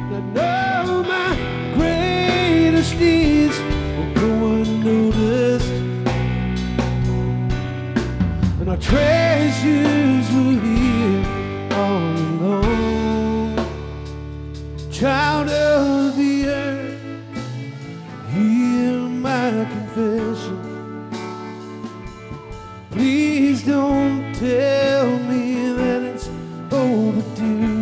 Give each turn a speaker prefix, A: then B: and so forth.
A: I know my greatest needs will go unnoticed, and our treasures were here all along. Child of the earth, hear my confession. Please don't tell me that it's overdue.